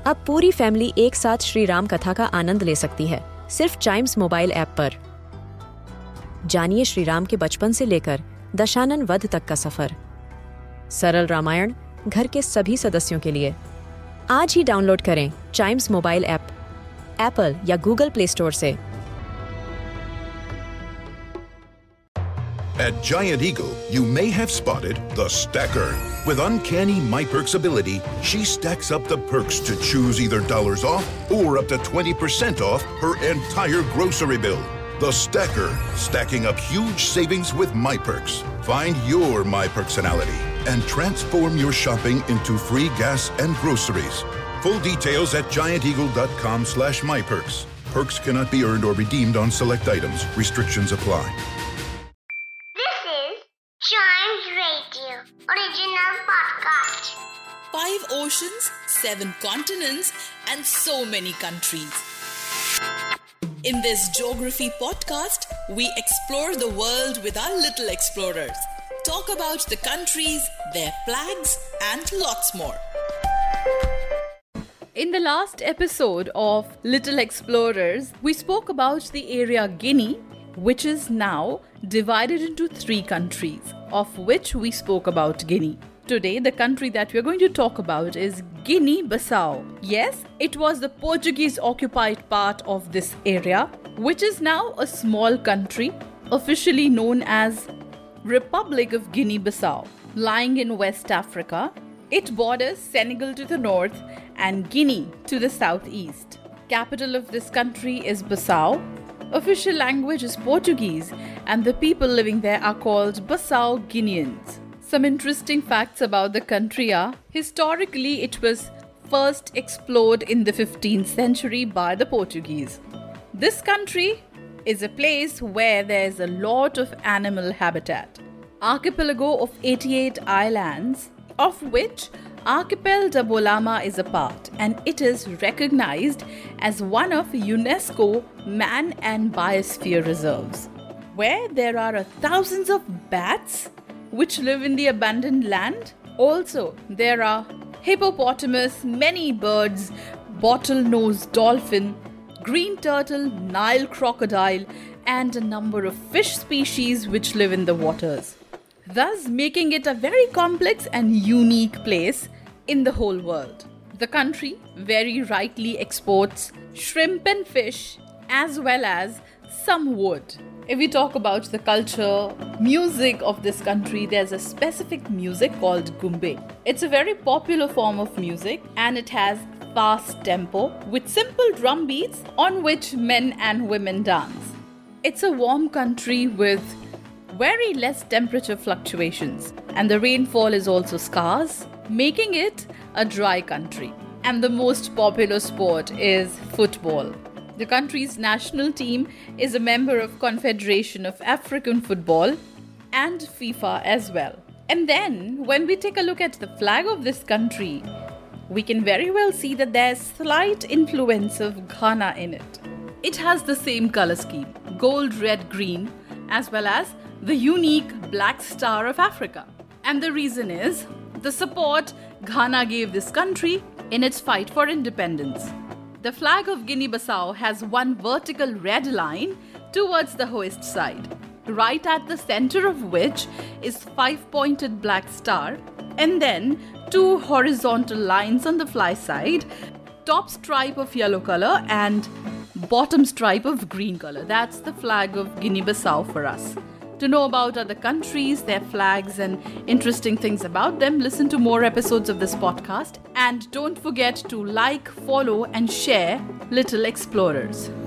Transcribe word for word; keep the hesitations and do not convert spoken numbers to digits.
अब पूरी फैमिली एक साथ श्री राम कथा का आनंद ले सकती है सिर्फ चाइम्स मोबाइल ऐप पर। जानिए श्री राम के बचपन से लेकर दशानन वध तक का सफर। सरल रामायण घर के सभी सदस्यों के लिए। आज ही डाउनलोड करें चाइम्स मोबाइल ऐप एप्पल या गूगल प्ले स्टोर से। At Giant Eagle, you may have spotted the Stacker. With uncanny MyPerks ability, she stacks up the perks to choose either dollars off or up to twenty percent off her entire grocery bill. The Stacker, stacking up huge savings with MyPerks. Find your MyPerksonality and transform your shopping into free gas and groceries. Full details at giant eagle dot com slash myperks. Perks cannot be earned or redeemed on select items. Restrictions apply. Chimes Radio original podcast. Five oceans, seven continents, and so many countries. In this geography podcast, we explore the world with our little explorers. Talk about the countries, their flags, and lots more. In the last episode of Little Explorers, we spoke about the area Guinea, which is now divided into three countries, of which we spoke about Guinea. Today, the country that we're going to talk about is Guinea-Bissau. Yes, it was the Portuguese-occupied part of this area, which is now a small country, officially known as Republic of Guinea-Bissau. Lying in West Africa, it borders Senegal to the north and Guinea to the southeast. Capital of this country is Bissau. Official language is Portuguese, and the people living there are called Bissau Guineans. Some interesting facts about the country are, historically it was first explored in the fifteenth century by the Portuguese. This country is a place where there is a lot of animal habitat. Archipelago of eighty-eight islands, of which Archipel de Bolama is a part, and it is recognized as one of UNESCO Man and Biosphere Reserves, where there are thousands of bats which live in the abandoned land. Also, there are hippopotamus, many birds, bottlenose dolphin, green turtle, Nile crocodile, and a number of fish species which live in the waters, thus making it a very complex and unique place in the whole world. The country very rightly exports shrimp and fish as well as some wood. If we talk about the culture, music of this country, there's a specific music called gumbe. It's a very popular form of music and it has fast tempo with simple drum beats on which men and women dance. It's a warm country with very less temperature fluctuations, and the rainfall is also scarce, making it a dry country. And the most popular sport is football. The country's national team is a member of Confederation of African Football and FIFA as well. And then when we take a look at the flag of this country, we can very well see that there's slight influence of Ghana in it. It has the same color scheme, gold, red, green, as well as the unique Black Star of Africa. And the reason is the support Ghana gave this country in its fight for independence. The flag of Guinea-Bissau has one vertical red line towards the hoist side, right at the center of which is five-pointed black star, and then two horizontal lines on the fly side, top stripe of yellow color and bottom stripe of green color. That's the flag of Guinea-Bissau for us. To know about other countries, their flags, and interesting things about them, listen to more episodes of this podcast. And don't forget to like, follow, and share Little Explorers.